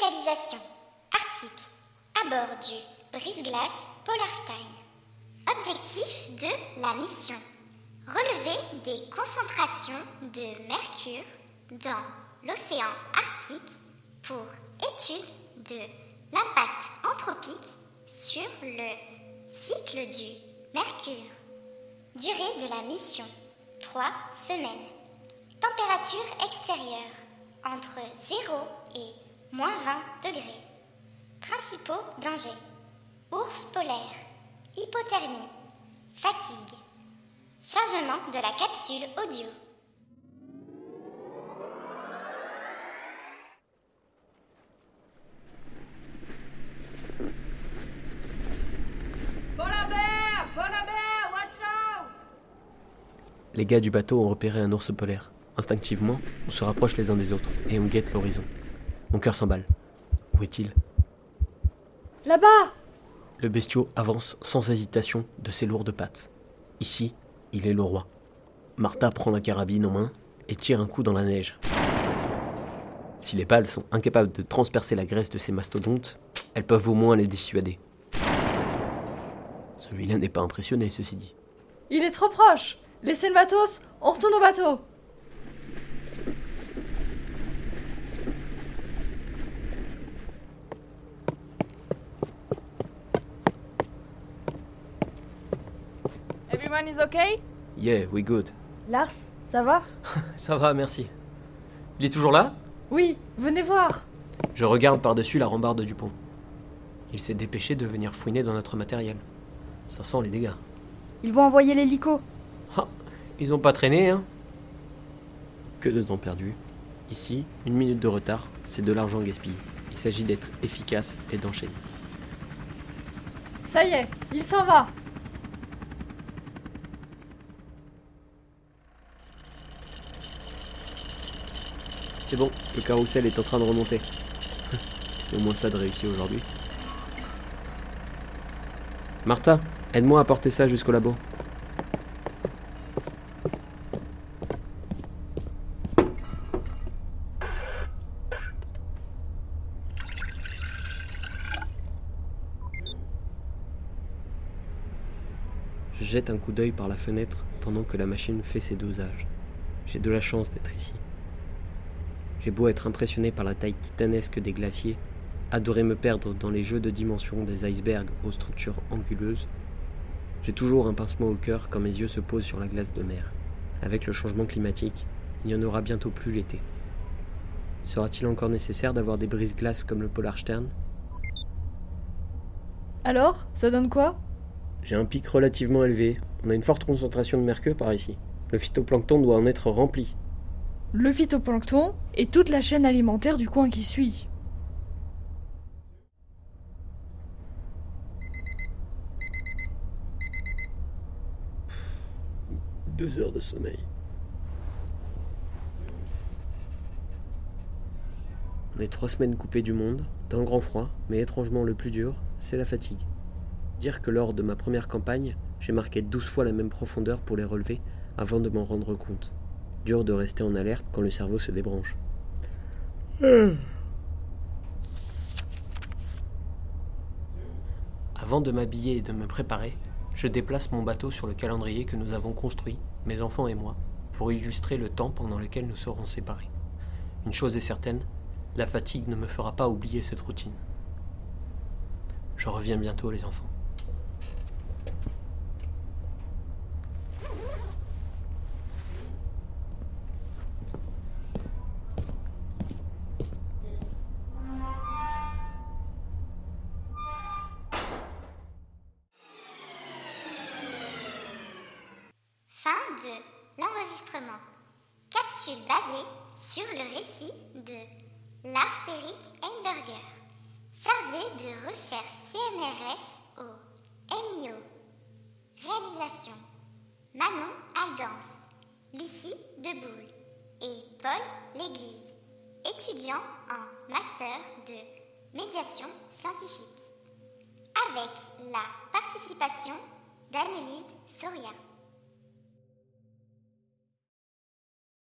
Localisation Arctique, à bord du brise-glace Polarstein. Objectif de la mission: relever des concentrations de mercure dans l'océan Arctique pour étude de l'impact anthropique sur le cycle du mercure. Durée de la mission: 3 semaines. Température extérieure: entre 0 et moins 20 degrés. Principaux dangers: ours polaire, hypothermie, fatigue. Chargement de la capsule audio. Polar bear, watch out! Les gars du bateau ont repéré un ours polaire. Instinctivement, on se rapproche les uns des autres et on guette l'horizon. Mon cœur s'emballe. Où est-il ? Là-bas! Le bestiau avance sans hésitation de ses lourdes pattes. Ici, il est le roi. Martha prend la carabine en main et tire un coup dans la neige. Si les balles sont incapables de transpercer la graisse de ces mastodontes, elles peuvent au moins les dissuader. Celui-là n'est pas impressionné, ceci dit. Il est trop proche! Laissez le matos, on retourne au bateau! Everyone is okay? Yeah, we good. Lars, ça va? Ça va, merci. Il est toujours là ? Oui, venez voir! Je regarde par-dessus la rambarde du pont. Il s'est dépêché de venir fouiner dans notre matériel. Ça sent les dégâts. Ils vont envoyer l'hélico. Ah, ils ont pas traîné, hein ? Que de temps perdu. Ici, 1 minute de retard, c'est de l'argent gaspillé. Il s'agit d'être efficace et d'enchaîner. Ça y est, il s'en va! C'est bon, le carrousel est en train de remonter. C'est au moins ça de réussir aujourd'hui. Martha, aide-moi à porter ça jusqu'au labo. Je jette un coup d'œil par la fenêtre pendant que la machine fait ses dosages. J'ai de la chance d'être ici. J'ai beau être impressionné par la taille titanesque des glaciers, adorer me perdre dans les jeux de dimension des icebergs aux structures anguleuses, j'ai toujours un pincement au cœur quand mes yeux se posent sur la glace de mer. Avec le changement climatique, il n'y en aura bientôt plus l'été. Sera-t-il encore nécessaire d'avoir des brise-glaces comme le Polarstern ? Alors, ça donne quoi? J'ai un pic relativement élevé. On a une forte concentration de mercure par ici. Le phytoplancton doit en être rempli. Le phytoplancton et toute la chaîne alimentaire du coin qui suit. « 2 heures de sommeil. On est 3 semaines coupés du monde, dans le grand froid, mais étrangement le plus dur, c'est la fatigue. Dire que lors de ma première campagne, j'ai marqué 12 fois la même profondeur pour les relever avant de m'en rendre compte. Dur de rester en alerte quand le cerveau se débranche. Avant de m'habiller et de me préparer, je déplace mon bateau sur le calendrier que nous avons construit, mes enfants et moi, pour illustrer le temps pendant lequel nous serons séparés. Une chose est certaine, la fatigue ne me fera pas oublier cette routine. Je reviens bientôt, les enfants. Fin de l'enregistrement. Capsule basée sur le récit de Lars-Erik Einberger, chargé de recherche CNRS au MIO. Réalisation: Manon Algance, Lucie Deboul et Paul L'Église, étudiant en master de médiation scientifique, avec la participation d'Annelise Soria.